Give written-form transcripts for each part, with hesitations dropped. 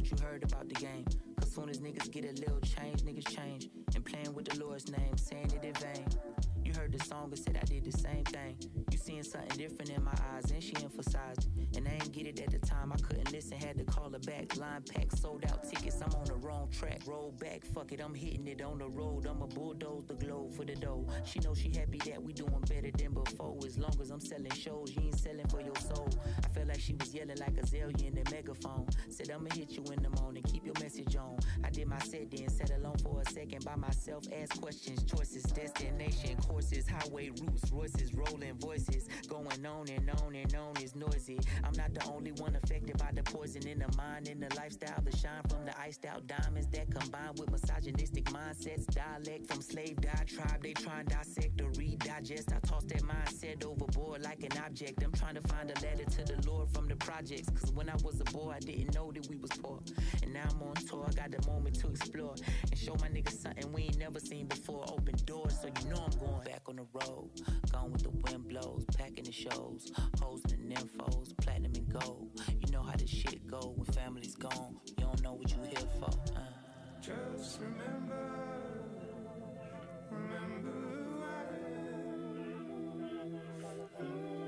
what you heard about the game. Cause soon as niggas get a little change, niggas change. And playing with the Lord's name, saying it in vain. You heard the song and said I did the same thing. You seeing something different in my eyes, and she emphasized it. And I ain't get it at the time, I couldn't listen, had to call her back. Line packed, sold out tickets, I'm on the wrong track. Roll back, fuck it, I'm hitting it on the road. I'ma bulldoze the globe for the dough. She know she happy that we doing better than before. As long as I'm selling shows, you ain't selling for your soul. I felt like she was yelling like Azalea in the megaphone. Said I'ma hit you in the morning, keep your message on. I did my set then, sat alone for a second by myself. Ask questions, choices, destination, courses, highway routes, Royces, rolling voices. Going on and on and on is noisy. I'm not the only one affected by the poison in the mind, in the lifestyle, the shine from the iced out diamonds that combine with misogynistic mindsets. Dialect from slave diatribe, they try and dissect or redigest. I tossed that mindset overboard like an object. I'm trying to find a letter to the Lord from the projects. Cause when I was a boy, I didn't know that we was poor. And now I'm on tour, I got the moment to explore and show my niggas something we ain't never seen before. Open doors, so you know I'm going back on the road. Gone with the wind blows, packing the shows, hoes and nymphos, platinum and gold. You know how this shit go when family's gone. You don't know what you here for. Just remember who I am.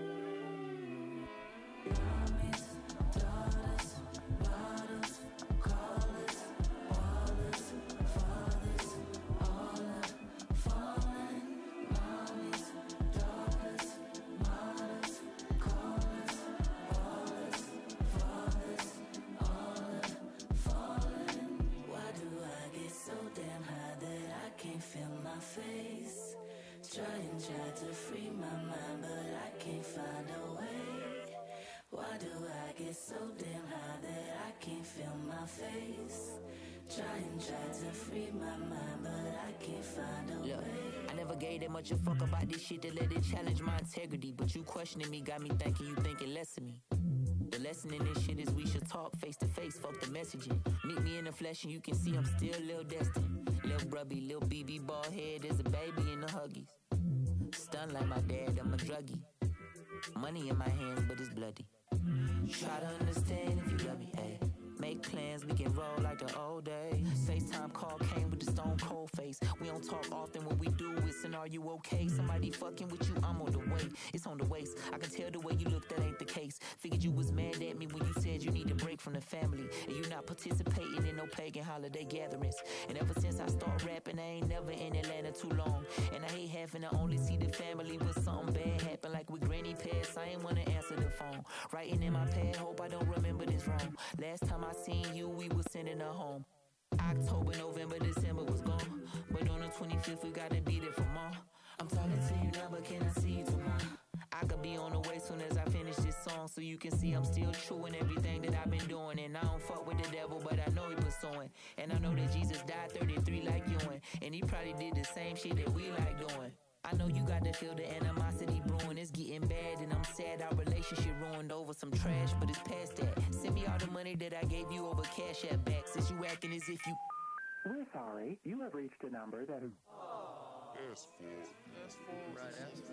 Mommies, daughters, bottles, callers, ballers, fathers, all have fallen. Mommies, daughters, mothers, callers, ballers, fathers, all have fallen. Why do I get so damn high that I can't feel my face? Try to free my mind, but I can't find a way. Why do I get so damn high that I can't feel my face? Try to free my mind, but I can't find a way. I never gave that much a fuck about this shit to let it challenge my integrity. But you questioning me got me thinking you thinking less of me. The lesson in this shit is we should talk face to face, fuck the messaging. Meet me in the flesh and you can see I'm still Lil Destin. Lil Brubby, Lil BB, bald head, there's a baby in the Huggies. Stunned like my dad, I'm a druggie. Money in my hands, but it's bloody. Try to understand if you love me, ayy. Make plans, we can roll like the old days. FaceTime call came with the stone cold face. We don't talk often, when we do, it's an are you okay? Somebody fucking with you, I'm on the way. It's on the waist, I can tell the way you look, that ain't the case. Figured you was mad at me when you said you need a break from the family. And you not participating in no pagan holiday gatherings. And ever since I start rapping, I ain't never in Atlanta too long. And I hate having to only see the family when something bad happen. Like with Granny passed, I ain't wanna answer the phone. Writing in my pad, hope I don't remember this wrong. Last time I seen you, we was sending her home. October, November, December was gone. But on the 25th, we gotta be there for more. I'm talking to you now, but can I see you tomorrow? I could be on the way soon as I finish this song. So you can see I'm still true in everything that I've been doing. And I don't fuck with the devil, but I know he pursuing. And I know that Jesus died 33 like you. And he probably did the same shit that we like doing. I know you got to feel the animosity brewing. It's getting bad and I'm sad our relationship ruined over some trash, but it's past that. Send me all the money that I gave you over Cash App back, since you acting as if you... We're sorry, you have reached a number that is... S4. Right, S4.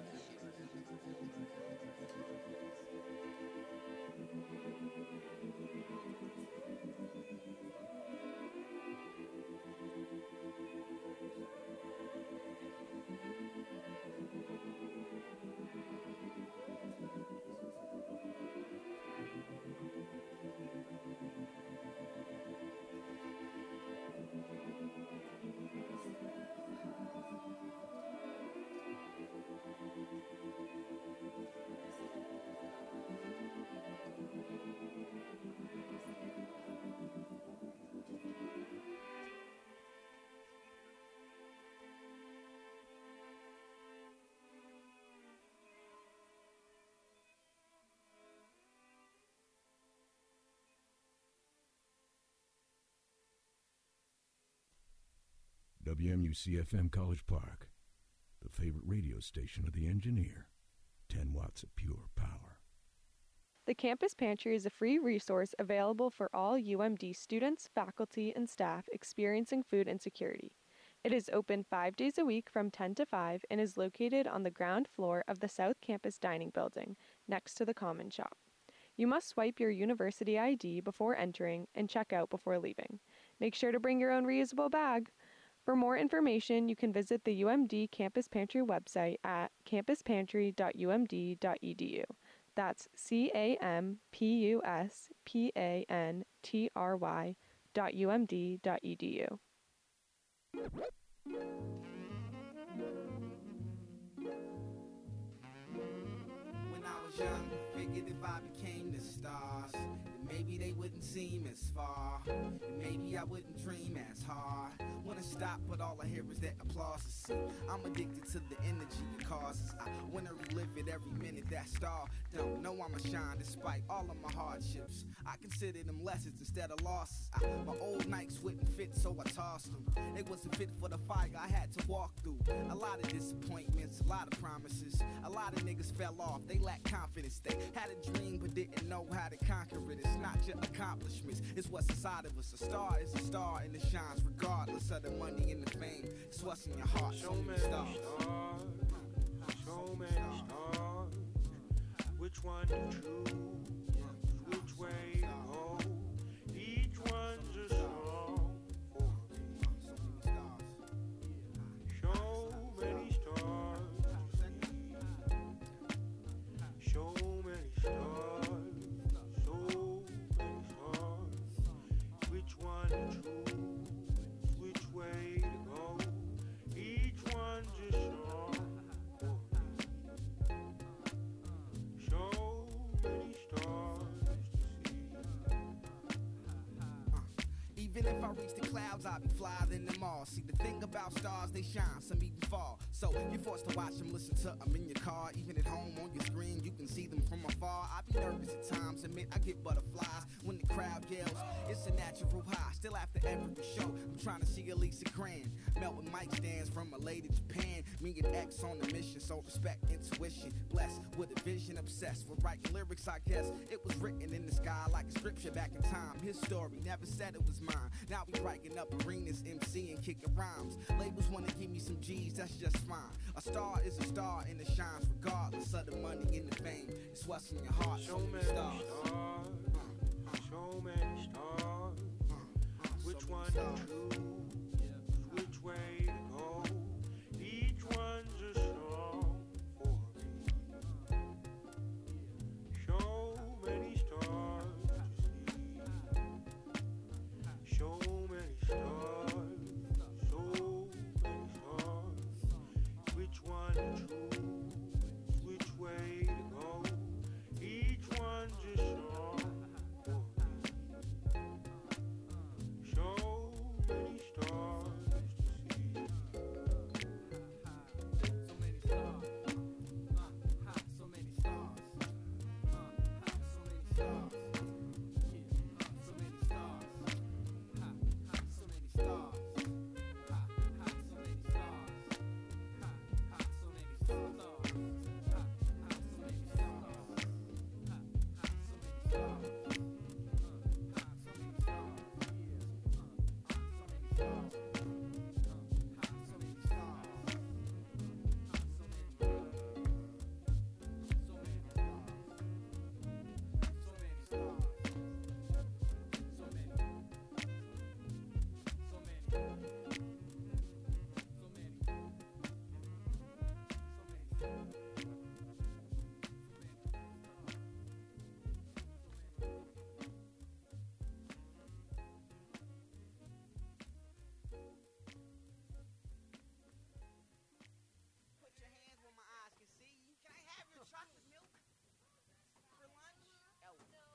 WMUC-FM College Park, the favorite radio station of the engineer. 10 watts of pure power. The Campus Pantry is a free resource available for all UMD students, faculty, and staff experiencing food insecurity. It is open 5 days a week from 10 to 5 and is located on the ground floor of the South Campus Dining Building, next to the Common Shop. You must swipe your university ID before entering and check out before leaving. Make sure to bring your own reusable bag. For more information, you can visit the UMD Campus Pantry website at campuspantry.umd.edu. That's campusPantry.umd.edu. When I was young, figured if I became the stars, then maybe they wouldn't seem as far, and maybe I wouldn't dream as hard. Wanna stop, but all I hear is that applause. See, I'm addicted to the energy it causes. I wanna relive it every minute. That star don't know I'ma shine despite all of my hardships. I consider them lessons instead of losses. My old Nikes wouldn't fit, so I tossed them. They wasn't fit for the fire I had to walk through. A lot of disappointments, a lot of promises. A lot of niggas fell off, they lacked confidence. They had a dream but didn't know how to conquer it. It's not your accomplishments, it's what's inside of us. A star is a star and it shines regardless of the money and the fame. It's what's in your heart. So many stars, so many stars. Which one to choose? Which way to go? Each one's a song for me. So many stars to see. So many stars. So many stars. Which one to choose? Which way to go? Each one's a song for me. So many stars to see. Even if I reach the clouds, I'll be flyer than them all. See, the thing about stars, they shine, some even fall. So you're forced to watch them, listen to them in your car. Even at home on your screen, you can see them from afar. I be nervous at times, admit I get butterflies when the crowd yells. It's a natural high. Still after every show, I'm trying to see at least a grand. Melt with mic stands from LA to Japan. Me and X on the mission, so respect intuition. Blessed with a vision, obsessed with writing lyrics, I guess. It was written in the sky like a scripture back in time. His story never said it was mine. Now we writing up arenas, MC and kicking rhymes. Labels wanna give me some G's, that's just fine. A star is a star and it shines regardless of the money and the fame. It's what's in your heart. So many stars. So many stars. Which one to choose? Which way to go? Each one's a song for me. So many stars to see. So many stars. So many stars. Which one to choose? Which way to go? Each one's a song for me. So many stars to see. So many stars. So many stars. So many stars. So many stars. So many stars. Put your hands where my eyes can see you. Can I have your chocolate milk for lunch? Yo,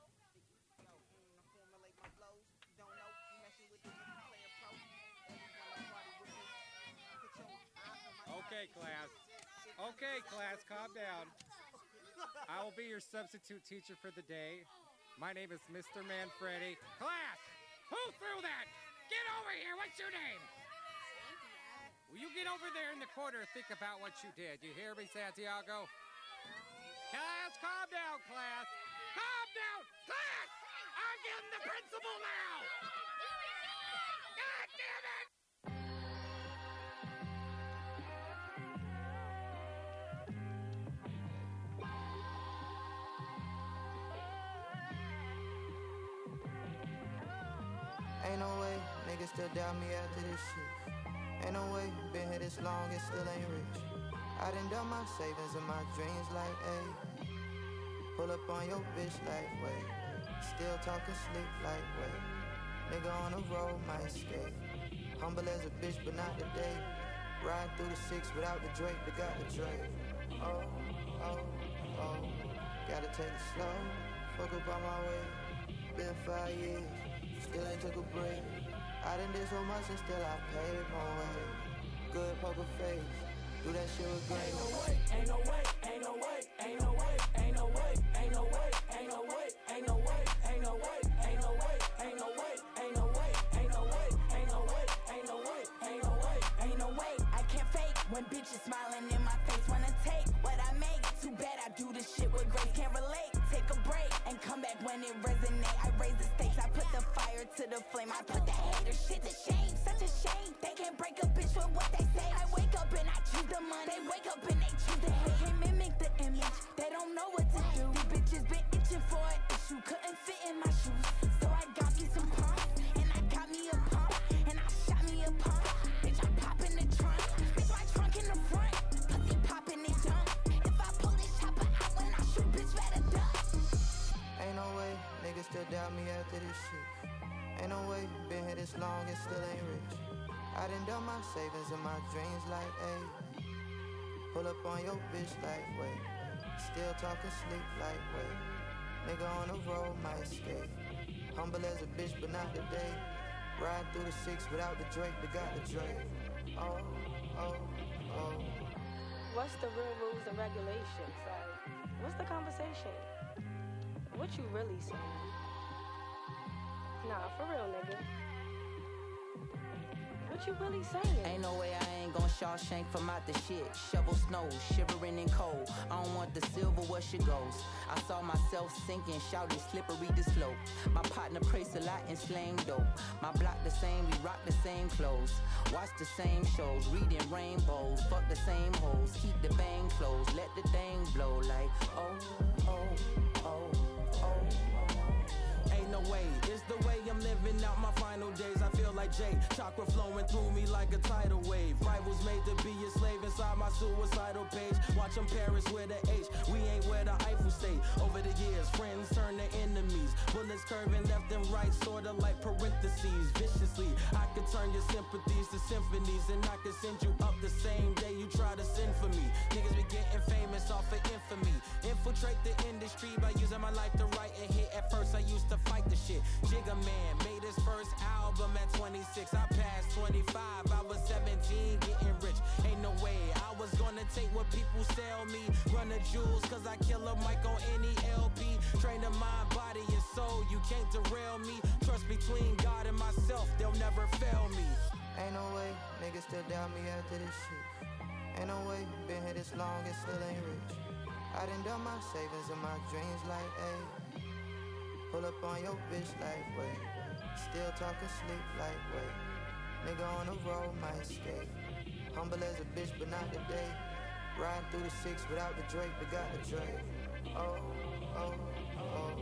I formulate my flows. You don't know, you messing with the player pro. Everyone party with me. Put your eyes on my Okay, class. Okay, class, calm down. I will be your substitute teacher for the day. My name is Mr. Manfredi. Class, who threw that? Get over here. What's your name? Will you get over there in the corner and think about what you did? You hear me, Santiago? Class, calm down, class. Calm down, class! I'm getting the principal now! God damn it! Ain't no way, niggas still doubt me after this shit. Ain't no way, been here this long and still ain't rich. I done done my savings and my dreams like, ayy. Pull up on your bitch like, wait. Still talking slick like, wait. Nigga on the road might skate. Humble as a bitch, but not today. Ride through the 6 without the Drake, but got the Drake. Oh, oh, oh. Gotta take it slow. Fuck up on my way. Been 5 years, still ain't took a break. I done did so much and still I paid my way. Good poker face, do that shit with grace. Ain't no way, ain't no way, ain't no way, ain't no way, ain't no way, ain't no way, ain't no way, ain't no way, ain't no way, ain't no way, ain't no way, ain't no way, ain't no way, ain't no way, ain't no way, ain't no way. I can't fake when bitches smiling in my face. Wanna take what I make. Too bad I do this shit with grace. Can't relate. Take a break and come back when it resonate. I raise the stakes. I put the fire to the flame. I put the hater shit to shame. Such a shame. They can't break a bitch with what they say. I wake up and I choose the money. They wake up and they choose the hate. Can't mimic the image. They don't know what to do. These bitches been itching for an issue. Couldn't fit in my shoes. So I got me some pumps. And I got me a pump. And I shot me a pump. Bitch, I pop in the trunk. Bitch, my trunk in the front. Pussy popping it jump. If I pull this chopper out when I shoot, bitch, better duck. Ain't no way, niggas still doubt me after this shit. Ain't no way, been here this long and still ain't rich. I done done my savings and my dreams like, ayy. Pull up on your bitch like, wait. Still talking sleep like, wait. Nigga on the road might skate. Humble as a bitch, but not today. Ride through the 6 without the Drake, but got the Drake. Oh, oh, oh. What's the real rules and regulations? Like, what's the conversation? What you really saying? Nah, for real, nigga. What you really saying? Ain't no way I ain't gon' Shawshank from out the shit. Shovel snow, shivering in cold. I don't want the silver where she goes. I saw myself sinking, shouting slippery the slope. My partner prays a lot and slang dope. My block the same, we rock the same clothes. Watch the same shows, reading rainbows. Fuck the same hoes, keep the bang closed. Let the thing blow like, oh, oh, oh, oh. Ain't no way, it's the way I'm living out my final days. I feel like Jay, chakra flowing through me like a tidal wave. Rivals made to be a slave inside my suicidal page. Watch them Paris with a H, we ain't where the Eiffel State. Over the years, friends turn to enemies. Bullets curving left and right, sorta like parentheses. Viciously, I could turn your sympathies to symphonies, and I could send you up the same day you try to send for me. Niggas be getting famous off of infamy. Infiltrate the industry by using my life to write a hit. At first I used to fight the shit. Jigga Man made his first album at 26. I passed 25, I was 17 getting rich. Ain't no way I was gonna take what people sell me. Run the jewels cause I kill a mic on any LP. Train the mind, body and soul, you can't derail me. Trust between God and myself, they'll never fail me. Ain't no way, niggas still doubt me after this shit. Ain't no way, been here this long and still ain't rich. I done done my savings and my dreams like, ayy. Pull up on your bitch like, wait. Still talking sleep like, wait. Nigga on the road might skate. Humble as a bitch, but not today. Ride through the 6 without the Drake, but got the Drake. Oh, oh, oh.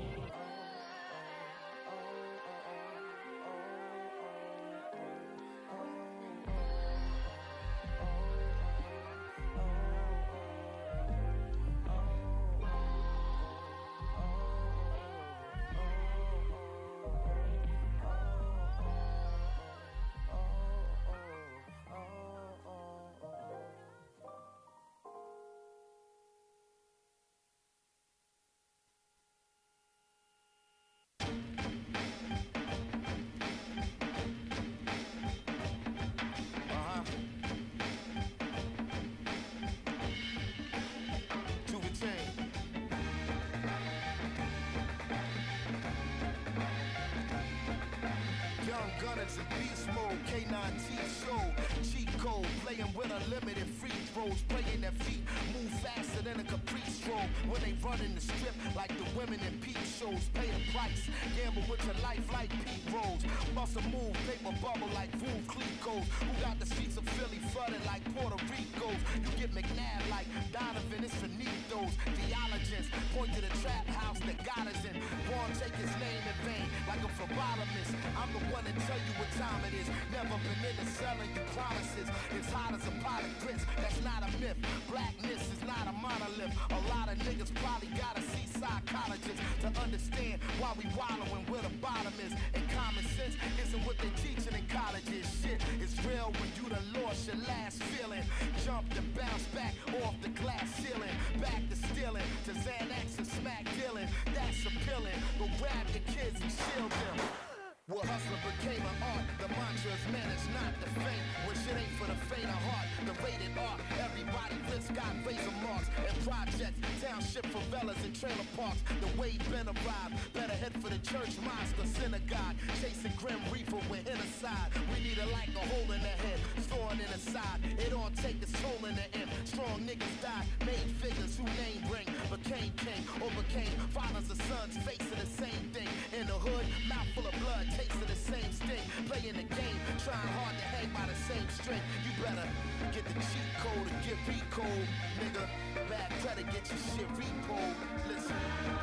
Young Gunners in beast mode, K9T show, cheat code, playing with unlimited free throws, playing their feet, move faster than a caprice stroll. When they run in the strip like the women in peep shows, pay the price, gamble with your life like Pete Rose. Bust a move, paper bubble like Veuve Clicquot. Who got the streets of Philly flooded like Puerto Rico's? You get McNabb like Donovan, it's Finitos. Theologians point to the trap house that got us in. Won't take his name in vain like a phlebotomist. I'm the one to tell you what time it is. Never been into selling you promises. It's hot as a pot of grits, that's not a myth. Blackness is not a monolith. A lot of niggas probably gotta see psychologists to understand why we wallowing where the bottom is. And common sense isn't what they teaching in colleges. Shit is real when you done lost your last feeling. Jumped and bounced back off the glass ceiling. Back to stealing, to Xanax and smack dealing. That's appealing, but grab the kids and shield them. Well, hustler became an art. The mantra is managed not to faint. When shit ain't for the faint of heart. The rated art. Everybody risk got razor marks and projects. Township favelas and trailer parks. The wave been arrived. Better head for the church, mosque, or synagogue. Chasing Grim Reaper with inside. We need a like a hole in the head. Thorn in the side. It all take its toll in the end. Strong niggas die. Made figures who name ring. Became king or became fathers or sons. Facing the same thing. In the hood, mouth full of blood. Tasting the same sting, playing the game, trying hard to hang by the same string. You better get the cheat code or get recode, nigga. Bad credit, get your shit repo. Listen.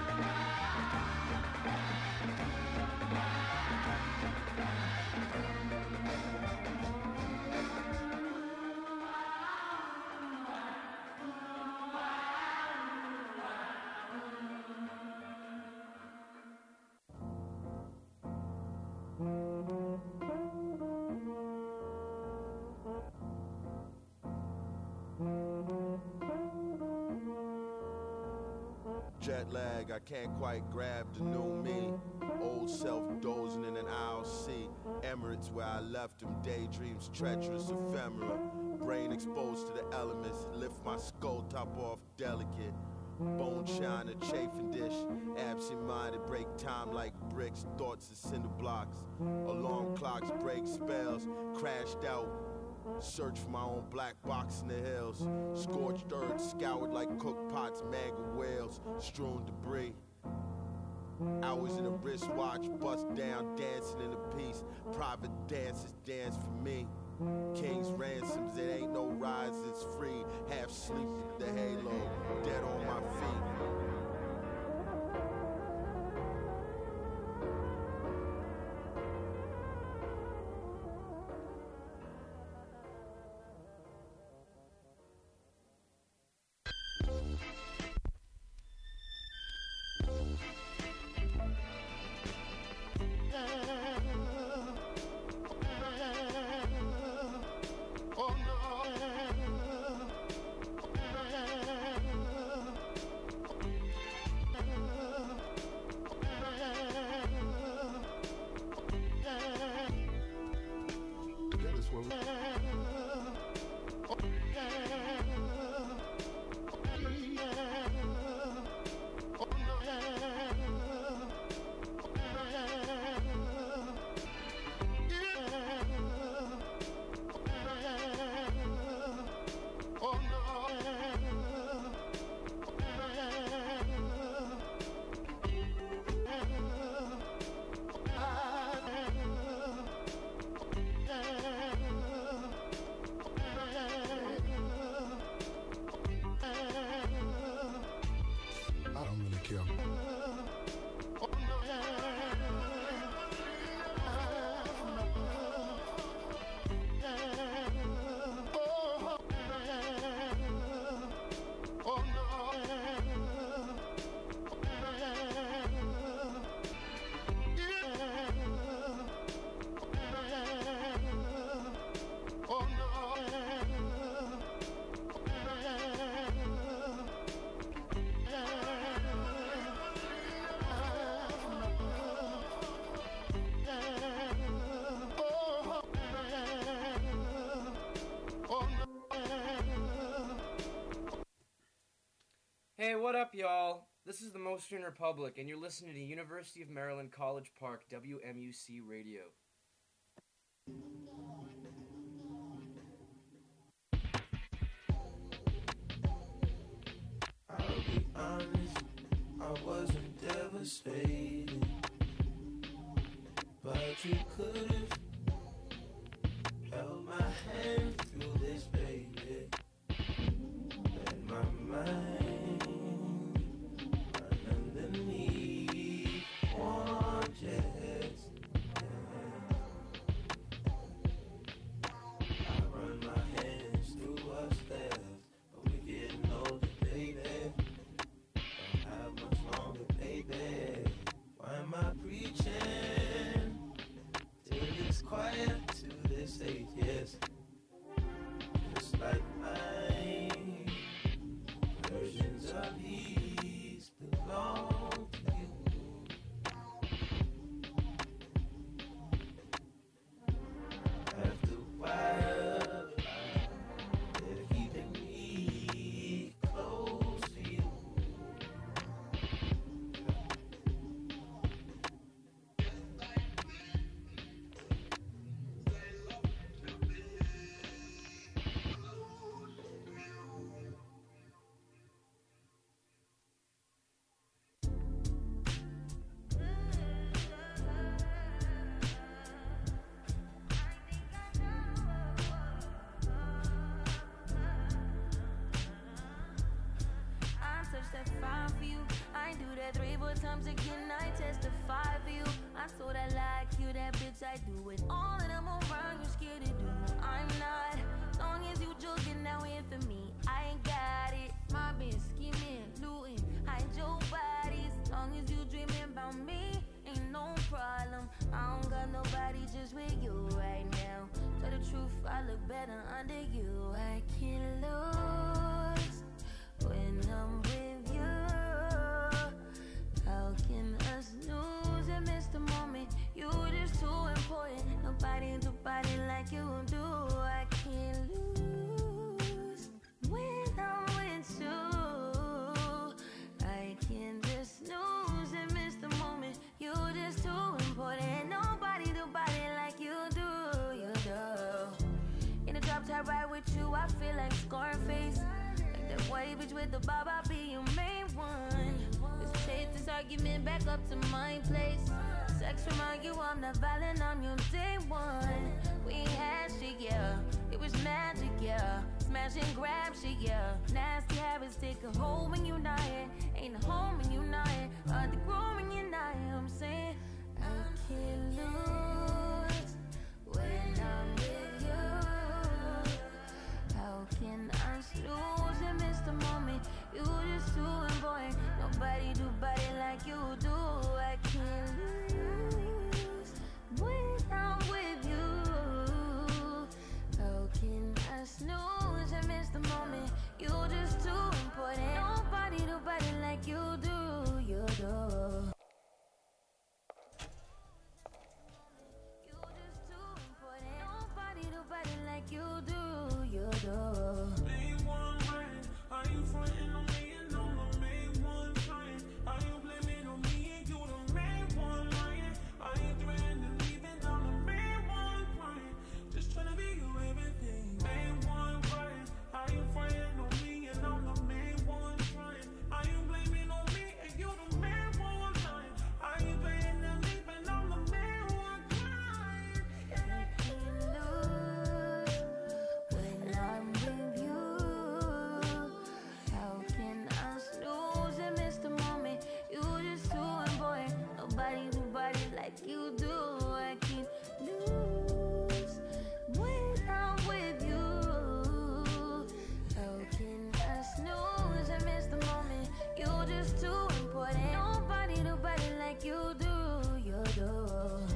Jet lag, I can't quite grab the new me. Old self dozing in an aisle seat. Emirates where I left him, daydreams treacherous, ephemera. Brain exposed to the elements, lift my skull top off delicate. Bone shine, a chafing dish. Absent-minded, break time like bricks. Thoughts of cinder blocks. Alarm clocks break spells. Crashed out. Search for my own black box in the hills. Scorched earth, scoured like cooked pots, mangled whales, strewn debris. Hours in a wristwatch, bust down, dancing in a piece. Private dances dance for me. King's ransoms, it ain't no rise, it's free. Half sleep with the halo, dead on my feet. Hey, what up, y'all? This is the Mo Student Republic, and you're listening to University of Maryland College Park, WMUC Radio. I wasn't devastated, but you could've held my hand through this, baby. Let my mind run underneath one chest. I run my hands through what's left, but we're getting older, baby. Don't have much longer, baby. Why am I preaching till it's quiet to this atheist? Just like mine, versions of these belong to you. After a while, they're keeping me close to you. I touched that fire for you. I ain't do that 3-4 times again. I testify for you. I told I like you, that bitch. I do it all, and I'm around. You're scared to do. I'm not. Long as you joking now in for me, I ain't got it. Mobbing, scheming, looting, hide your bodies. Long as you dreaming about me, ain't no problem. I don't got nobody just with you right now. Tell the truth, I look better under you. I can't lose when I'm with you. How can us lose and miss the moment? You just too important. Nobody do body like you do. I can't lose when I'm with you. I can't just lose and miss the moment. You just too important. Nobody do body like you do. You do. In the drop top ride with you, I feel like Scarface. Like that white bitch with the bob, I'll be your main one. Let's chase this argument back up to my place. Sex remind you I'm not violent, I'm your day one. We ain't had shit, yeah. It was magic, yeah. Smash and grab shit, yeah. Nasty habits take a hold when you're not here. Ain't a home when you're not here. Hard to grow when you're not here. I'm saying I can't lose when I'm with you. How can I lose and miss the moment? You just too important. Nobody do body like you do. I can't lose when I'm with you. How can I snooze and miss the moment? You just too important. Nobody do body like you do. You do. You just too important. Nobody do body like you do. You do. Main one right, are you frontin' on me and I'm the main one trying? Are you blaming on me and you the main one lying? Are you threatening leaving? I'm the main one crying. Just tryna be you everything. Main one right, are you frontin' on me and I'm the main one trying? Are you blaming on me and you the main one lying? Are you threatening leaving? I'm the main one crying. I can't lose when I'm with you. How can I snooze and miss the moment? You just too important. Nobody do body like you do. I can't lose when I'm with you. How can I snooze and miss the moment? You just too important. Nobody do body like you do. You do.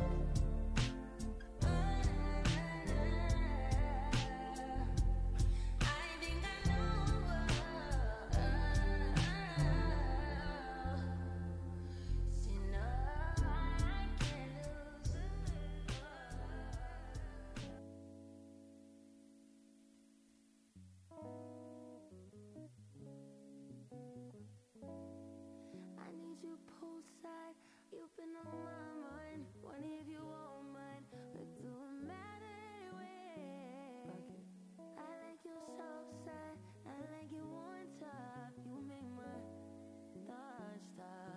I need you poolside. You've been on my mind. One if you won't mind. Let's do it matter anyway. I like your soft side. I like you on top. You make my thoughts stop.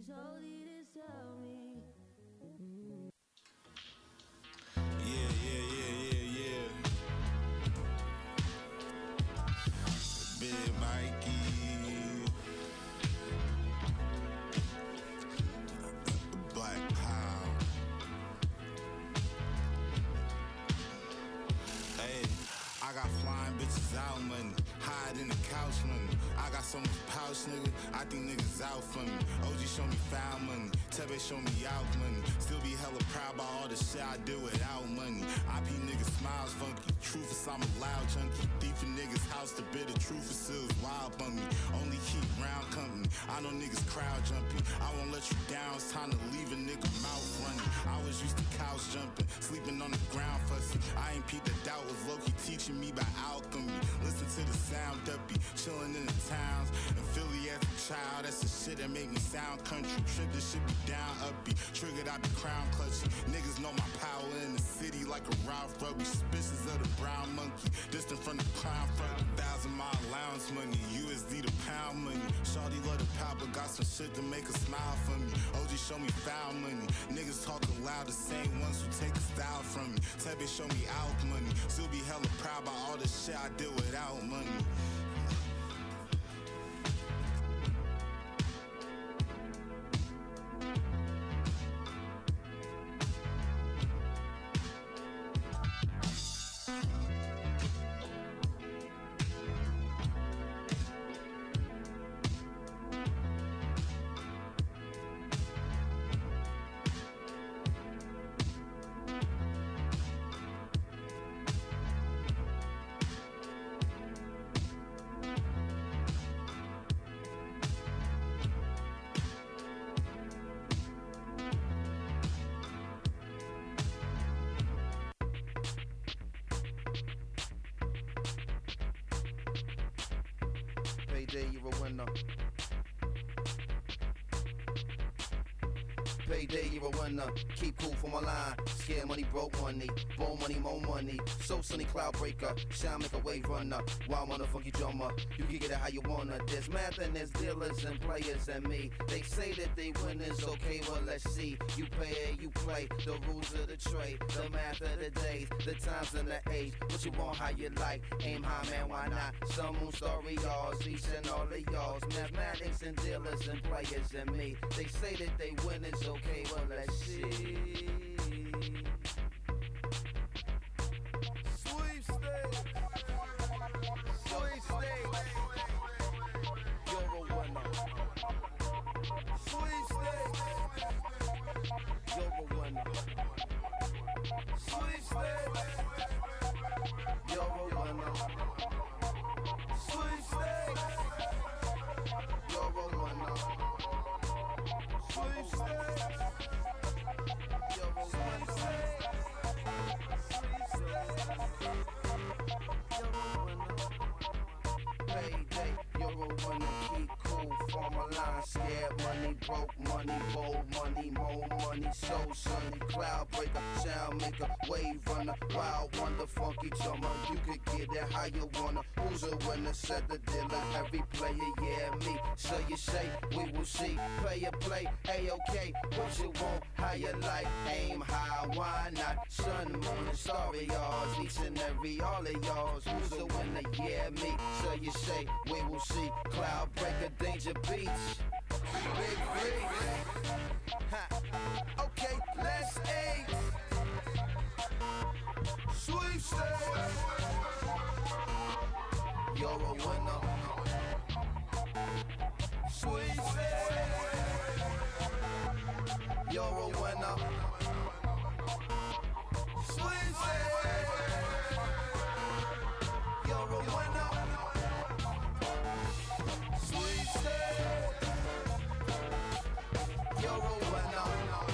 slowly to tell me. Yeah. Big Mikey. Black Pound. Hey, I got flying bitches out money. Hide in the couch money. I got so much pouch, nigga. I think niggas out for me. OG show me foul money. Tebe show me out money. Still be hella proud about all the shit I do without money. I be niggas smiles funky. Truth is I'm a loud junkie. Deep in niggas house, the bitter truth is still wild on me. Only keep round company. I know niggas crowd jumping. I won't let you down. It's time to leave a nigga mouth running. I was used to couch jumping. Sleeping on the ground fussy. I ain't Pete the doubt was low-key teaching me about alchemy. Listen to the sound duppy. Chilling in the towns. In Philly as a child. That's the shit that make me sound country. Trip this shit be down uppy. Triggered out the crown clutchy. Niggas know my power in the city like a Ralph Rugby. Suspicious of the brown monkey. Distant from the clown front. 1,000-mile allowance money. USD to pound money. Shawty love the power, but got some shit to make her smile for me. OG show me foul money. Niggas talking loud, the same ones who take a style from me. Tebe show me out money. Still be hella proud about all the shit I did without money. Payday, you're a winner. Payday, you're a winner. Keep cool for my line. Scare money, broke money. Born money, more money. So sunny, cloud breaker. Shine, make a wave runner. Wild on a funky drummer. You can get it how you wanna. There's math and there's dealers and players and me. They say that they win is okay, well let's see. You pay, you play. The rules of the trade. The math of the days. The times and the age. What you want, how you like. Aim high, man, why not? Some moon story, y'all. Each and all of y'all's. Mathematics and dealers and players and me. They say that they win is okay, well let's see. Sweepstakes. Sweepstakes. You're a winner. Sweepstakes. You're a winner. Sweepstakes. You're a winner. Sweepstakes. You're a winner. Sweepstakes. Payday, you're a winner, keep cool, form a line, scared money, broke money, bold money, more money, so sunny, cloud breaker, sound maker, wave runner, wild wonder, funky drummer, you could get it how you wanna, who's a winner, said the dealer, every player, yeah, me, so you say, we will see, player play, A-OK, what you want, how you like, aim high, why not, sun, moon, and starry, y'all, each and every, all of y'all, who's the winner, yeah, me, so you say, we will see, cloud breaker, danger beats, big free, okay, let's aim, sweepstakes, you're a winner, sweepstakes, you're a winner, sweepstakes, you're a winner, sweepstakes, you're a winner.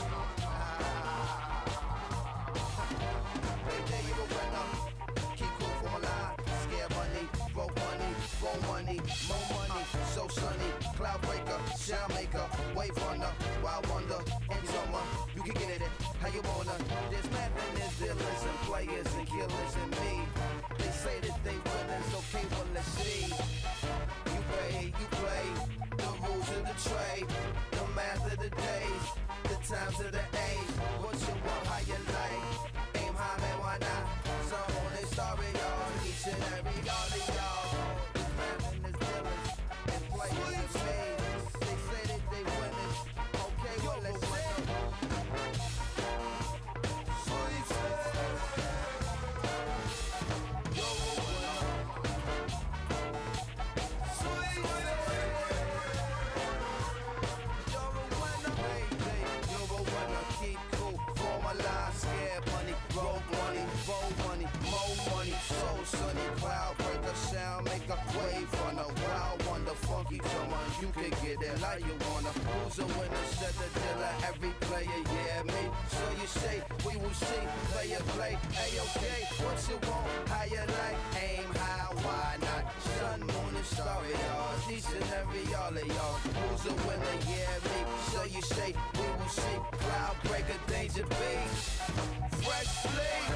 Payday, you're a winner. Keep cool for my line. Scare money, broke money, more money, more money. So sunny, cloud breaker, sound maker, wave runner, wild wonder, funky drummer. You can get it how you wanna. There's math and there's dealers and players and killers and me. They say that they win, it's okay, well let's see. You pay, you play, the rules of the trade, the math of the times of the age. What you want, how you like? Aim high, man, why not? So they story, y'all. Each and every all of y'all. This man and this dealers and players and fades. They say that they winners. Okay, well, let's win. You can get it like you wanna. Who's a winner? Said the dealer. Every player, yeah, me. So you say we will see. Player play. A-OK. What you want? How you like? Aim high, why not? Sun, moon, and starry, y'all. Each and every all of y'all. Who's a winner? Yeah, me. So you say we will see. Cloud breaker, danger beast. Fresh fleet.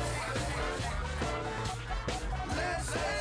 Let's see.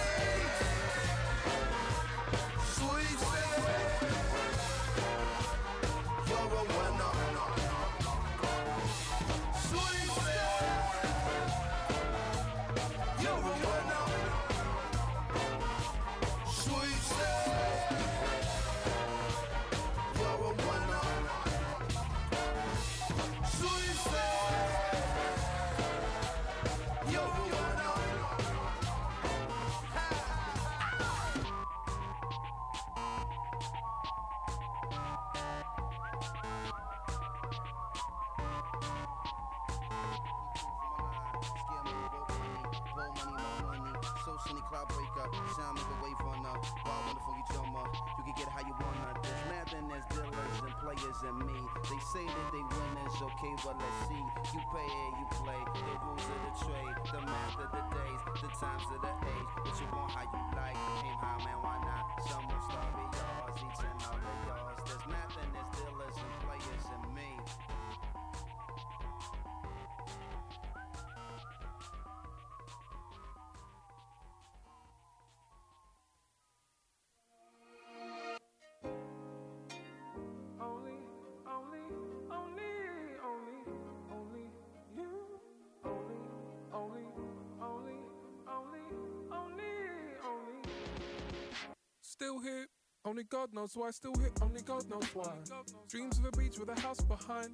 Still here, only God knows why. Still here, only God knows why. Dreams of a beach with a house behind.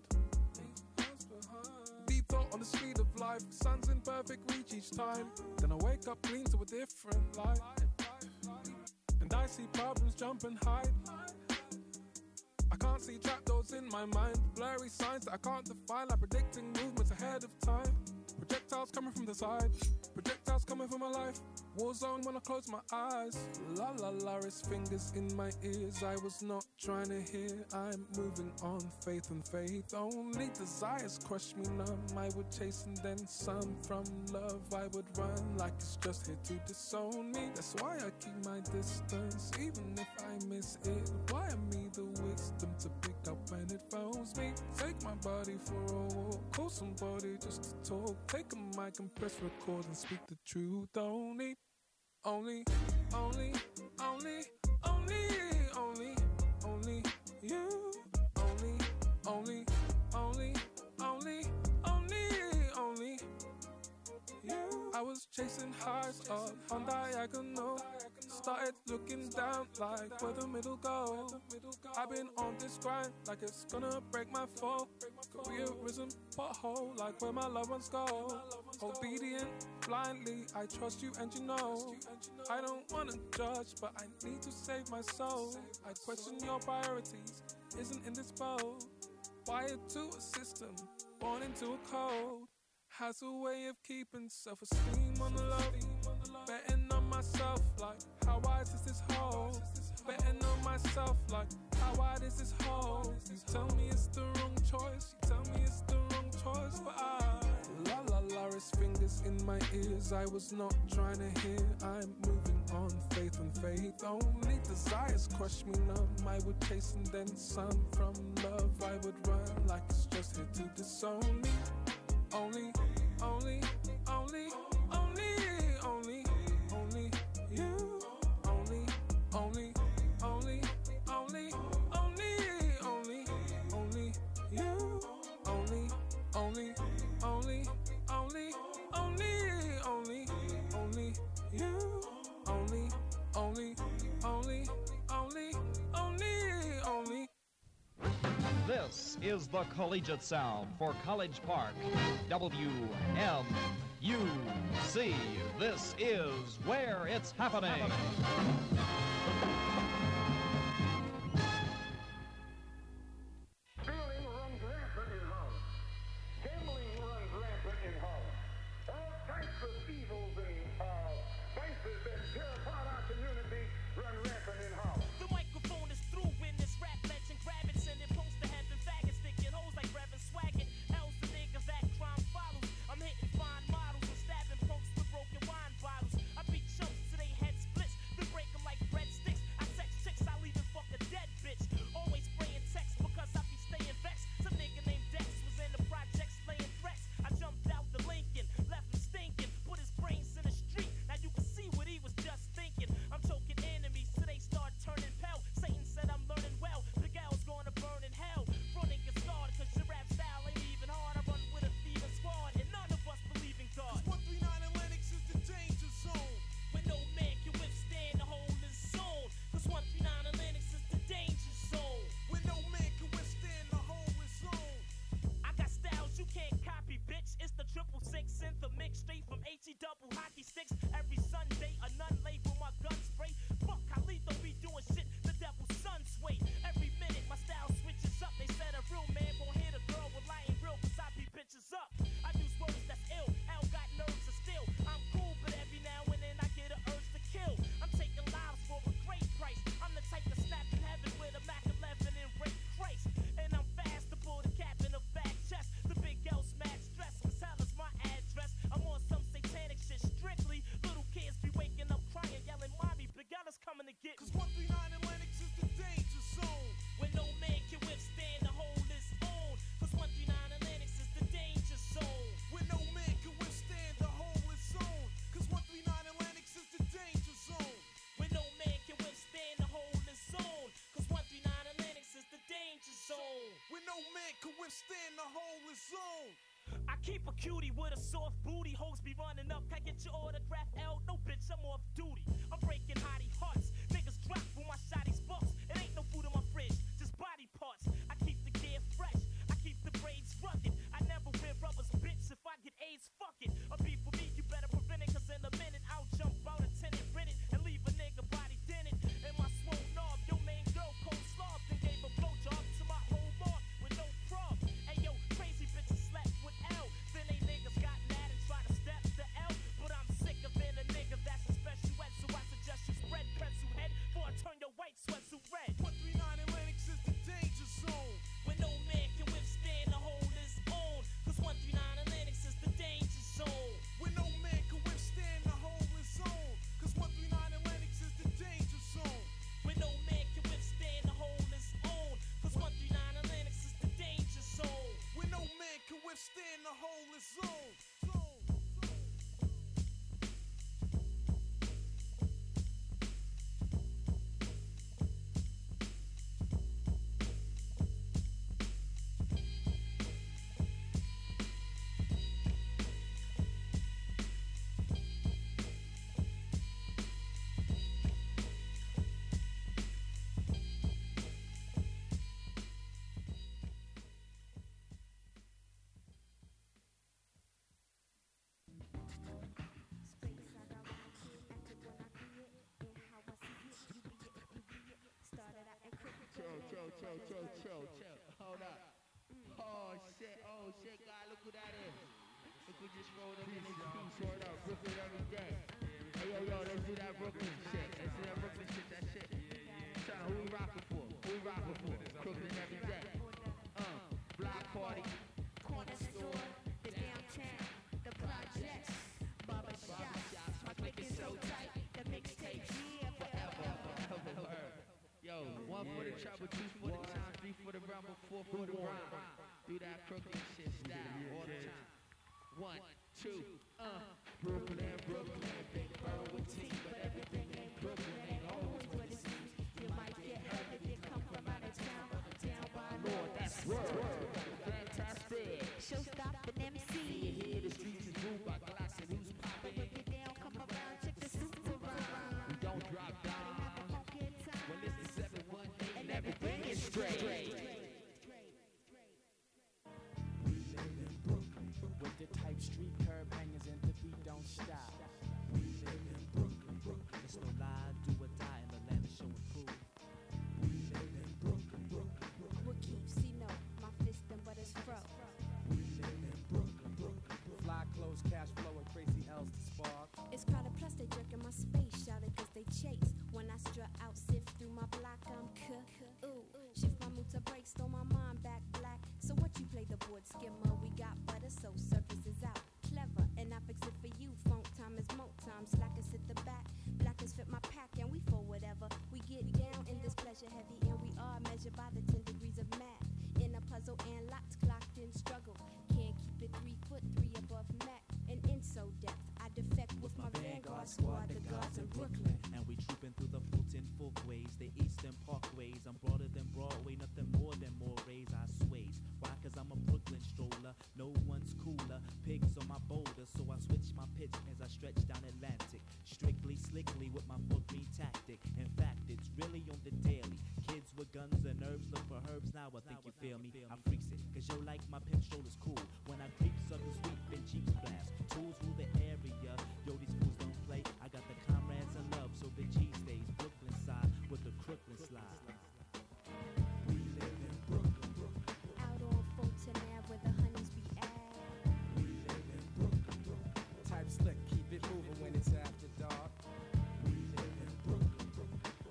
Deep thought on the speed of life. Sun's in perfect reach each time. Then I wake up clean to a different light. And I see problems jump and hide. I can't see trapdoors in my mind. Blurry signs that I can't define, like predicting movements ahead of time. Projectiles coming from the side. Projectiles coming from my life. War zone when I close my eyes. La la la, his fingers in my ears. I was not trying to hear. I'm moving on, faith and faith. Only desires crush me numb. I would chase and then some. From love I would run like it's just here to disown me. That's why I keep my distance, even if I miss it. Why me the wisdom to pick up when it phones me? Take my body for a walk. Call somebody just to talk. Take a mic and press record and speak the truth. Only you, only you. I was chasing highs up on diagonal. Started looking down like where the middle go. I've been on this grind like it's gonna break my fall. Careerism pothole like where my loved ones go. Obedient blindly, I trust you and you know. I don't wanna judge, but I need to save my soul. I question your priorities, isn't in this boat. Wired to a system, born into a code. Has a way of keeping self-esteem on the low. Betting on myself like, how wise is this hole? Betting on myself like, how wide is this hole? You tell me it's the wrong choice, you tell me it's the wrong choice, but la la la, his fingers in my ears. I was not trying to hear. I'm moving on, faith and faith. Only desires crush me numb. I would chase and then some. From love I would run like it's just here to disown me. Only you, only you, only you, only you, only is the collegiate sound for College Park. WMUC. This is where it's happening. Stealing runs rampant in Holland. Gambling runs rampant in Holland. All types of evils and vices that tear apart our community run rampant in Holland. The microphone is through when this rap legend grab it, send it post to heaven, faggots sticking hoes like Reverend Swaggart. Else the niggas that crime follows. I'm hitting fine models and stabbing punks with broken wine bottles. I beat chumps to they head splits, then break them like breadsticks. I sex chicks, I'll even fuck a dead bitch. Always spraying text because I be staying vexed. Some nigga named Dex was in the projects laying threats. I jumped out the Lincoln, left him stinking, put his brains in the street. Now you can see what he was just thinking. I'm choking enemies till they start turning pale. Satan said I'm learning well. Big L's gonna burn in hell. Fronting is scarred cause your rap style ain't even hard. I run with a thieving squad and none of us believe in God. 139 Atlantic is the danger zone. When no man can withstand the whole is zone. Cause 139 Atlantic is the danger zone. When no man can withstand the whole is zone. I got styles you can't copy, bitch. It's the 666 synth, the mix straight from HE double hockey sticks. Every Sunday, a nun label my gun spray. Fuck, Khalito be doing shit, the devil's son sway. Every minute my style switches up. They said a real man won't hit a girl with lying real, cause I beat bitches up. I use words that's ill, L got nerves of steel. I'm cool, but every now and then I get an urge to kill. I'm taking lives for a great price. I'm the type to snap in heaven with a Mac 11 and rape Christ. And I'm fast to pull the cap in a back chest. The big L smash stress, cause hell is my address. I'm on some satanic shit strictly. Little kids be waking up crying, yelling, Mommy, Big L is coming to get me. Cause 139 Atlantic is the danger zone. When no man can withstand the whole is own. Cause 139 Atlantic is the danger zone. When no man can withstand the whole is zone. Cause 139 Atlantic is the danger zone. When no man can withstand the whole is zone. Cause 139 Atlantic is the danger zone. When no man can withstand the whole is zone. I keep a cutie with a soft booty. Hoes be running up. Can I get your autograph, L? No, bitch, I'm off duty. I'm breaking hottie hearts. Niggas drop for my shotties bucks. It ain't no food in my fridge, just body parts. I keep the gear fresh. I keep the braids rugged. I never wear rubbers, bitch. If I get AIDS, fuck it. A beef for me, you better prevent it. Cause in a minute, I'll jump out a tenant, rent it, and leave a nigga body dented. And my swole knob, your main girl cold slob. Then gave a blowjob to my whole mark with no prob. Hey yo, crazy bitches slept with L. Then they niggas got mad and tried to step the L. But I'm sicker than a nigga that's a special ed. So I suggest you spread pencil head before I turn your white sweatsuit red. 139 Atlantic is the danger zone. When no man can withstand the whole is own. Cause 139 Atlantic is the danger zone. When no man can withstand the whole is zone. Cause 139 Atlantic is the danger zone. When no man can withstand the whole is own. Cause 139 Atlantic is the danger zone. When no man can withstand the whole is zone. Chill. Hold up. Oh shit, God, look who that is. Look who just rolled up in this piece. Word up, Brooklyn every day. Hey, yo, let's do that Brooklyn shit. That shit. Tell who we rockin' for? Brooklyn every day. Block party. Corner store, the downtown, the projects, barber shops. My click is so tight, the mixtape here forever. Yo, 1 for the trouble, 2 for the time, 3 for the rumble, 4 for the rhyme. Do that Brooklyn shit style all the time. 1, 2, Brooklyn, big borough with team, but everything in Brooklyn ain't always what it seems. You might get hurt if you come from out of town, down by Lord, that's word. Fantastic. Showstopping MC. You hear the streets is moved by glass and who's popping. But if you down, come around, check the suits around. We don't drop down. When it's the 718 and everything is straight. politically with my full green tactic. In fact, it's really on the daily. Kids with guns and herbs look for herbs now. I think you feel me. I freaks it, cause yo like my pimp shoulders cool. When I creep, suckers sweep and Jeeps blast. Tools rule the area. Yo, these fools don't play. I got the comrades of love, so the G stays Brooklyn side with the Crooklyn slide. We live in Brooklyn. Out on Fulton Ave where the honeys be at. We live in Brooklyn. Type slick, keep it moving when it's after dark. We live in Brooklyn.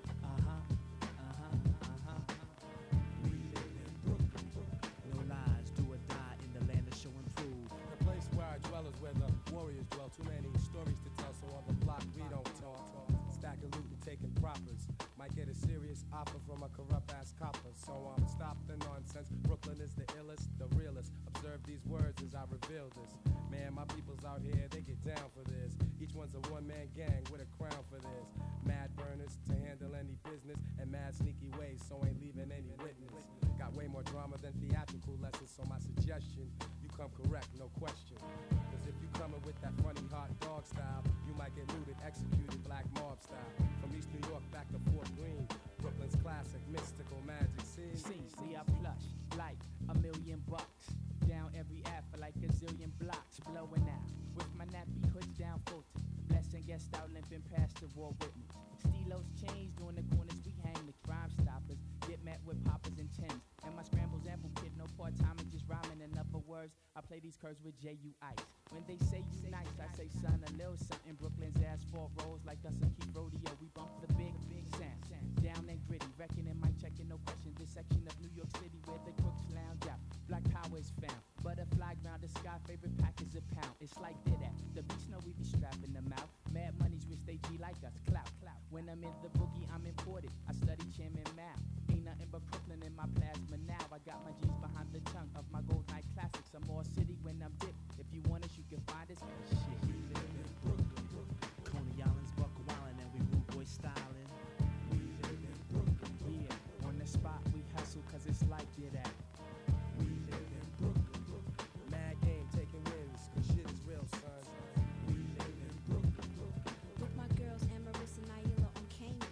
We live in Brooklyn. No lies, do or die in the land of show and prove. The place where I dwell is where the warriors dwell. Too many stories to tell, so on the block we don't talk. Stack of loot and taking propers. Might get a serious offer from a corrupt ass copper. So stop the nonsense. Brooklyn is the illest, the realest. Observe these words as I reveal this. Man, my people's out here, they get down for this. Each one's a one-man gang with a crown for this. Mad burners to handle any business, and mad sneaky ways, so ain't leaving any witness. Got way more drama than theatrical lessons, so my suggestion, you come correct, no question. Cause if you coming with that funny hot dog style, you might get looted, executed, black mob style. From East New York back to Fort Greene, Brooklyn's classic, mystical magic scene. See, I plush like $1,000,000. Down every app for like a zillion blocks, blowing out with my nappy hoods down Fulton. Blessing guest out limping past the wall with me. Stilos change during the corners we hang the crime stoppers. Get met with poppers and tens. And my scrambles ample kid, no part-timing, just rhyming. In other words, I play these curves with J.U. Ice. When they say you nice, I say son, a little something. Brooklyn's asphalt rolls like us and keep rodeo. We bump the big sound. Down and gritty, reckoning, mic checking, no question. This section of New York City where the crooks lounge out. Black power is found. Butterfly ground, the sky favorite pack is a pound. It's like that. The beats know we be strapping them out. Mad money's wish they G like us. Clout. When I'm in the boogie, I'm imported. I study Chairman Mao. Ain't nothing but Brooklyn in my plasma now. I got my G's behind the tongue of my gold night classics. I'm all city when I'm dipped. If you want us, you can find us. Shit. We live in Brooklyn. Coney Island's Buck Wildin' and we rude boy styling. We live in Brooklyn. Yeah, on the spot we hustle cause it's like that. We live in Brooklyn. Mad game taking wins, cause shit is real, son. We live in Brooklyn. With my girls Amaris and Naila on Cambridge.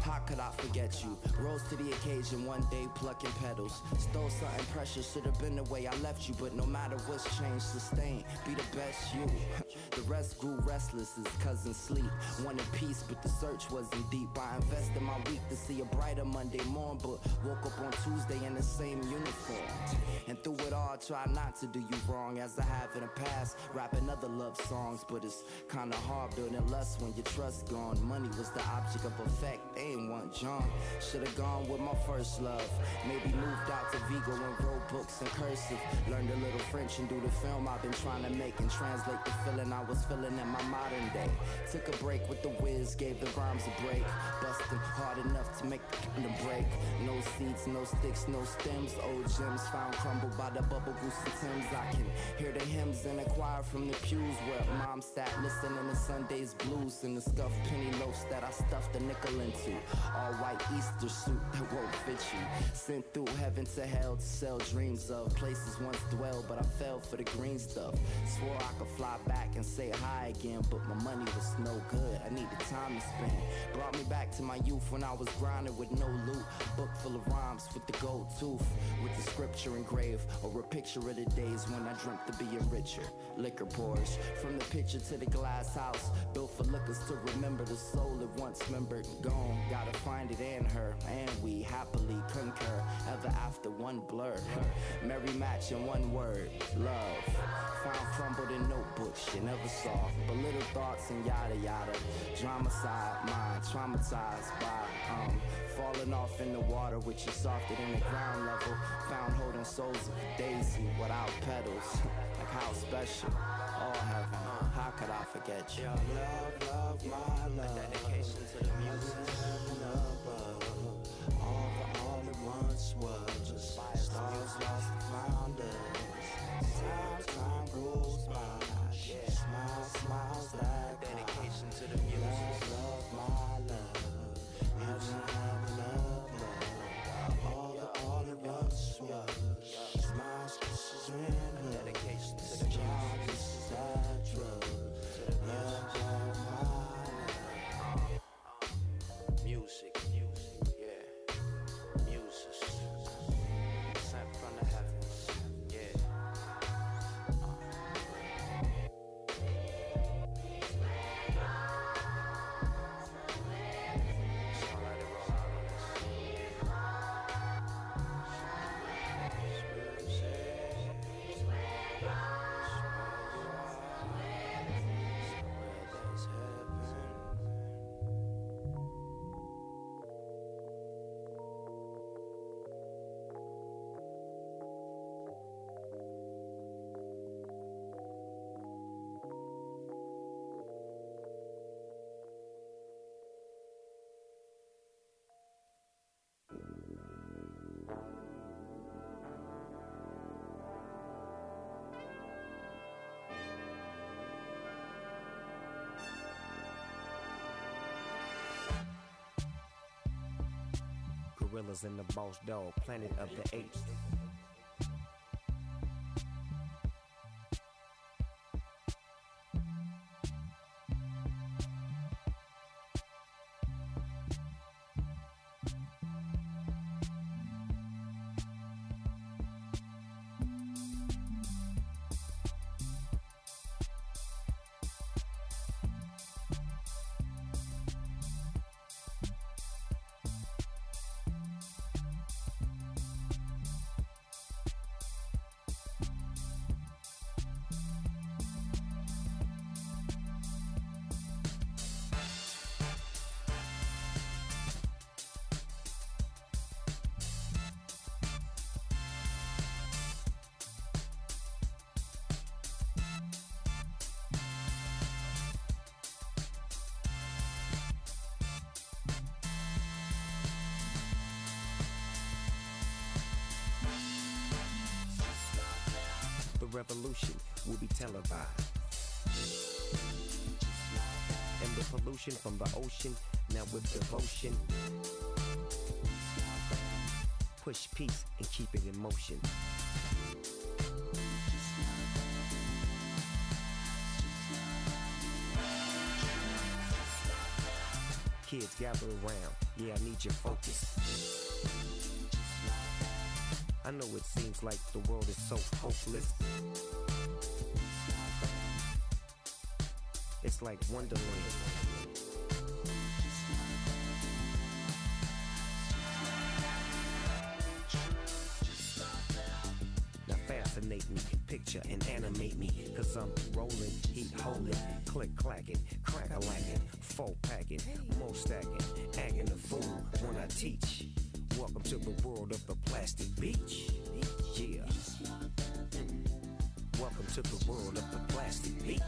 How could I forget you? Rose to the occasion, one day plucking petals. Stole something precious, should have been the way I left you. But no matter what's changed, sustain, be the best you. The rest grew restless as cousins sleep. Wanted peace, but the search wasn't deep. I invested my week to see a brighter Monday morn, but woke up on Tuesday in the same uniform. And through it all, try not to do you wrong, as I have in the past. Rapping other love songs, but it's kinda hard building lust when your trust gone. Money was the object of affect, they ain't want John. Should've gone with my first love. Maybe moved out to Vigo and wrote books in cursive. Learned a little French and do the film I've been trying to make and translate the feeling I was feeling in my modern day. Took a break with the whiz, gave the rhymes a break. Busting hard enough to make the break. No seeds, no sticks, no stems. Old gems found crumbled by the bubble goose and Timbs. I can hear the hymns in the choir from the pews where mom sat listening to Sunday's blues and the stuffed penny loaves that I stuffed a nickel into. All white Easter suit that won't fit you. Sent through heaven to hell to sell dreams of places once dwelled, but I fell for the green stuff. Swore I could fly back and say hi again, but my money was no good. I needed time to spend. Brought me back to my youth when I was grinding with no loot. Book full of rhymes with the gold tooth, with the scripture engraved, or a picture of the days when I dreamt of being richer. Liquor pours from the picture to the glass house, built for lookers to remember the soul it once remembered. Gone, gotta find it in her, and we happily concur. Ever after one blur, merry match in one word, love. Found crumbled in notebooks you never saw, but little thoughts and yada yada. Drama side, mind traumatized by falling off in the water, which is softer than the ground level. Found holding souls of a daisy without petals. Like how special, all heaven. How could I forget you? Your love, love, my love. A dedication to the music. All it once was. Just stars lost and found us. Time goes by. Smiles that dedication to the music. Love, my love. Heaven, love. All it once was. Smiles, kisses, and love. Dedication to the music. This is that drug. Love, my love. Music, yeah. Music. Sent from the heavens, yeah. Gorillas in the Boss Dog, Planet of the Apes. The revolution will be televised. And the pollution from the ocean, now with devotion. Push peace and keep it in motion. Kids gather around, Yeah, I need your focus. I know it seems like the world is so hopeless. It's like Wonderland. Now fascinate me, picture and animate me, 'cause I'm rolling, heat holding, click clacking, crack-a-lacking, full packing, more stacking, acting a fool when I teach. Welcome to the world of the plastic beach. Yeah. Welcome to the world of the plastic beach.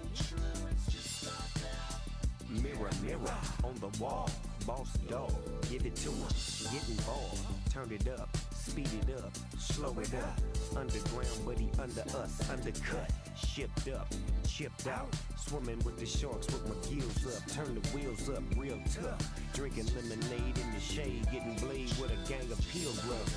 Mirror, mirror on the wall, boss dog, give it to him, get involved, turn it up, speed it up, slow it up, underground buddy under us, undercut, shipped up, chipped out, swimming with the sharks with my gills up, turn the wheels up real tough, drinking lemonade in the shade, getting blade with a gang of pilgrims.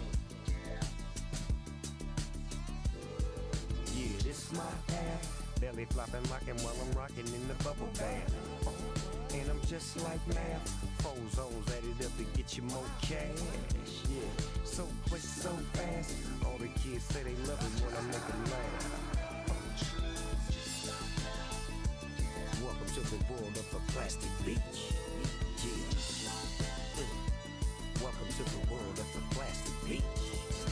Yeah, this my path, belly flopping, rocking while I'm rocking in the bubble bath. And I'm just like math, 4 zones added up to get you more cash. Yeah, so quick, so fast. All the kids say they love it when I make them laugh. Welcome to the world of the plastic beach. Yeah. Welcome to the world of the plastic beach.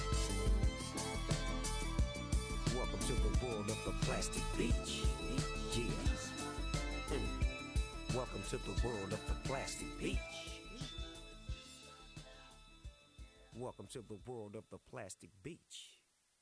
Welcome to the world of the plastic beach. Yeah. Welcome to the world of the plastic beach. Welcome to the world of the plastic beach.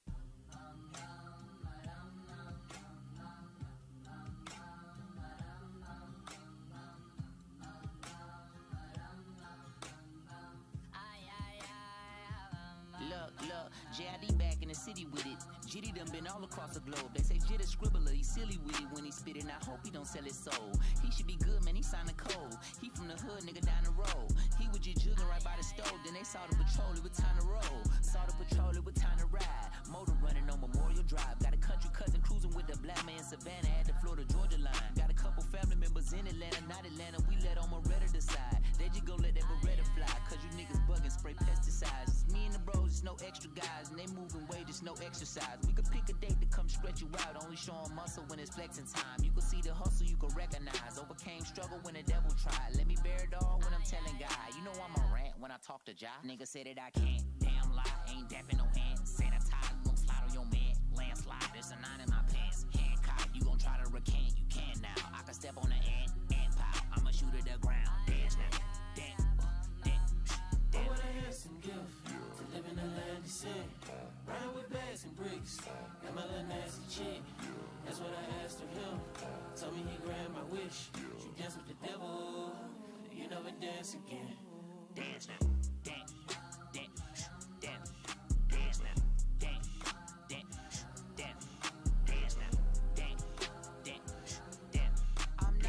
Look, JID back in the city with it. Jitty done been all across the globe. They say Jit a scribbler, he silly with it when he spit it. I hope he don't sell his soul. He should be good, man, he signed a code. He from the hood, nigga down the road. He was just jugging right by the stove. Then they saw the patrol, it was time to roll. Saw the patrol, it was time to ride. Motor running on Memorial Drive. Got a country cousin cruising with the black man Savannah at the Florida-Georgia line. Got a couple family members in Atlanta, not Atlanta. We let on Moretta decide. They just gon' let that Beretta fly. 'Cause you niggas bugging, spray pesticides. It's me and the bros, it's no extra guys. And they moving weight, it's no exercise. We could pick a date to come stretch you out. Only showing muscle when it's flexing time. You can see the hustle, you can recognize. Overcame struggle when the devil tried. Let me bear it all when I'm telling God. You know I'm a rant when I talk to Jai. Nigga said that I can't. Damn lie, ain't dapping no hand. Sanitize, you gon' slide on your man. Landslide, there's a 9 in my pants. Hancock, you gon' try to recant. You can now. I can step on the ant pow. I'ma shoot at the ground. Dance now. Dance. Oh, what a handsome gift to live in the land of sin. Riding with bags and bricks. Got my little nasty chick. That's what I asked of him. Told me he grant my wish. You dance with the devil, you never dance again. Dance now. Dance. Dance. Dance. Dance now. Dance. Dance. Dance. Dance now. Dance. Dance. Dance. I'm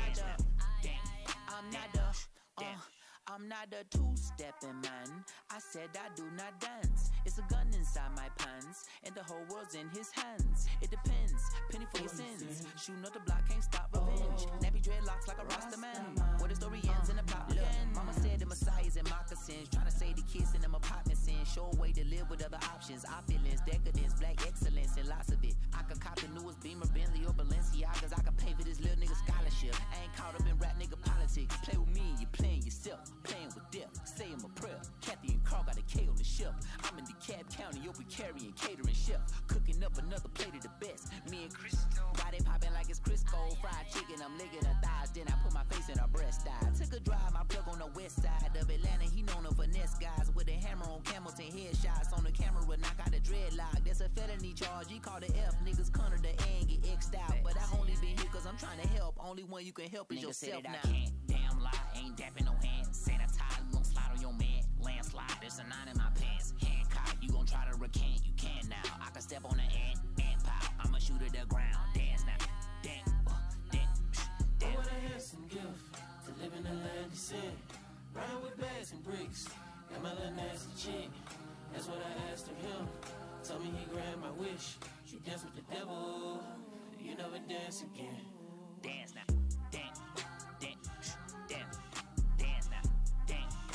not a two-stepping man. I said I do not dance. It's a gun inside my pants, and the whole world's in his hands. It depends, penny for your sins. Shooting up the block, can't stop revenge. Nappy dreadlocks like a Rasta man. Where the story ends in the plot begins. Mama said the Messiah's in moccasins, trying to say the kids in them apartments in. Show a way to live with other options. Opulence, decadence, black excellence, and lots of it. I could cop the newest Beamer, Bentley, or Balenciagas. I could pay for this little nigga scholarship. I ain't caught up in rap nigga politics. Play with me, you playing yourself. Playing with death, saying my prayer. Kathy and Carl got a K on the shelf. I'm in DeKalb County, you'll be carrying catering chef. Cooking up another plate of the best. Me and Chris, body popping like it's Crisco. Fried chicken, I'm licking her thighs. Then I put my face in her breast. I took a drive, my plug on the west side of Atlanta. He known her finesse guys with a hammer on Hamilton headshots on the camera. Knock out the dreadlock. That's a felony charge. He called the F. Niggas corner the A and get X'd out. But I only been here 'cause I'm trying to help. Only one you can help is yourself now. I can't. Damn lie, ain't dapping no hand. Sanitize, you gon' slide on your man. Landslide, there's a 9 in my pants. Hancock, you gon' try to recant. You can now. I can step on the ant pow. I'ma shoot at the ground. Dance now. Dance. Dance. Oh, what a handsome gift to live in the land of sin. Riding with bags and bricks. Got my little nasty chick. That's what I asked of him. Told me he grant my wish. You dance with the devil, you never dance again. Dance now. Dance. Dance. Dance. Dance now. Dance.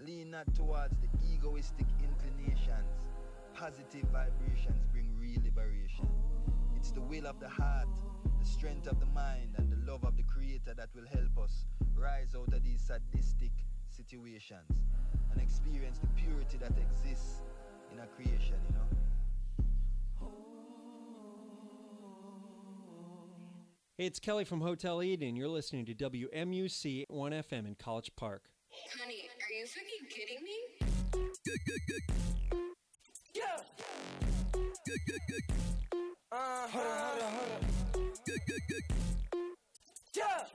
Lean not towards the egoistic inclinations. Positive vibrations bring real liberation. It's the will of the heart, the strength of the mind, and the love of the Creator that will help us rise out of these sadistic situations and experience the purity that exists in a creation, you know? Hey, it's Kelly from Hotel Eden. You're listening to WMUC 1FM in College Park. Honey, are you fucking kidding me? Yeah. Hold up. Yeah.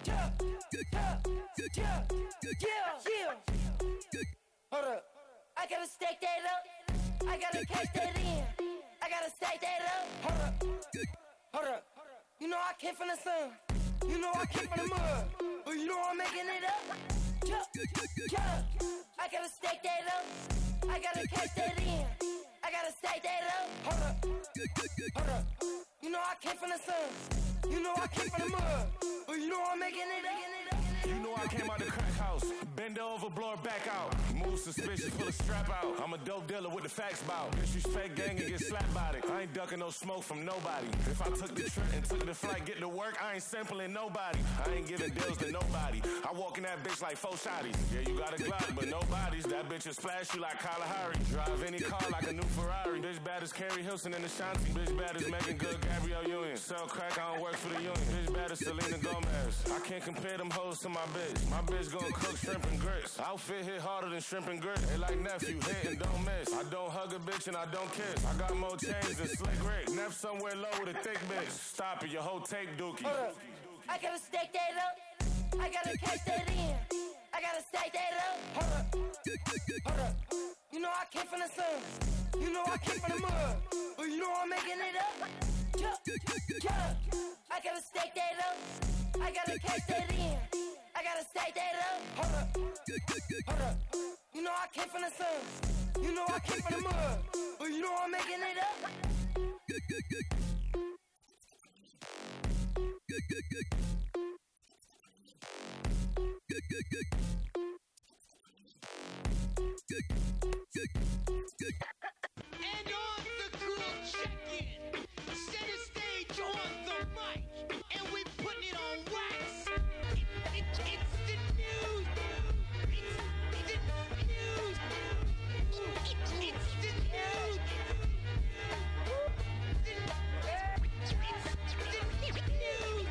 Hold up. I gotta stake that up. I gotta cash that in. I gotta stack that up. Hold up. You know I came from the sun. You know I came from the mud. But you know I'm making it up. Yeah. I gotta stake that up. I gotta cash that in. I gotta stack that up. Hold up. You know I came from the sun. You know I came from the mud. But you know I'm making it up. You know I came out the crack house. Bend over, blow her back out. Move suspicious, pull a strap out. I'm a dope dealer with the facts bout. Disrespect gang and get slapped by it. I ain't ducking no smoke from nobody. If I took the trip and took the flight, get to work, I ain't sampling nobody. I ain't giving deals to nobody. I walk in that bitch like 4 shotties. Yeah, you got a Glock, but nobody's. That bitch will splash you like Kalahari. Drive any car like a new Ferrari. Bitch bad as Carrie Hilson and Ashanti. Bitch bad as Megan Good, Gabrielle Union. Sell crack, I don't work for the union. Bitch bad as Selena Gomez. I can't compare them hoes to my bitch. My bitch gon' cook shrimp and grits. Outfit hit harder than shrimp and grits. They like nephew, hit and don't miss. I don't hug a bitch and I don't kiss. I got more chains than Slick Rick. Neff somewhere low with a thick bitch. Stop it, your whole tape dookie. Hold up. I gotta stake that up. I gotta cash that in. I gotta stack that up. Hold up. You know I came from the sun. You know I came from the mud. But you know I'm making it up. Yeah. I gotta stake that up. I gotta cash that in. I gotta stack that up. Hold up. You know I came from the sun. You know I came from the mud. But you know I'm making it up.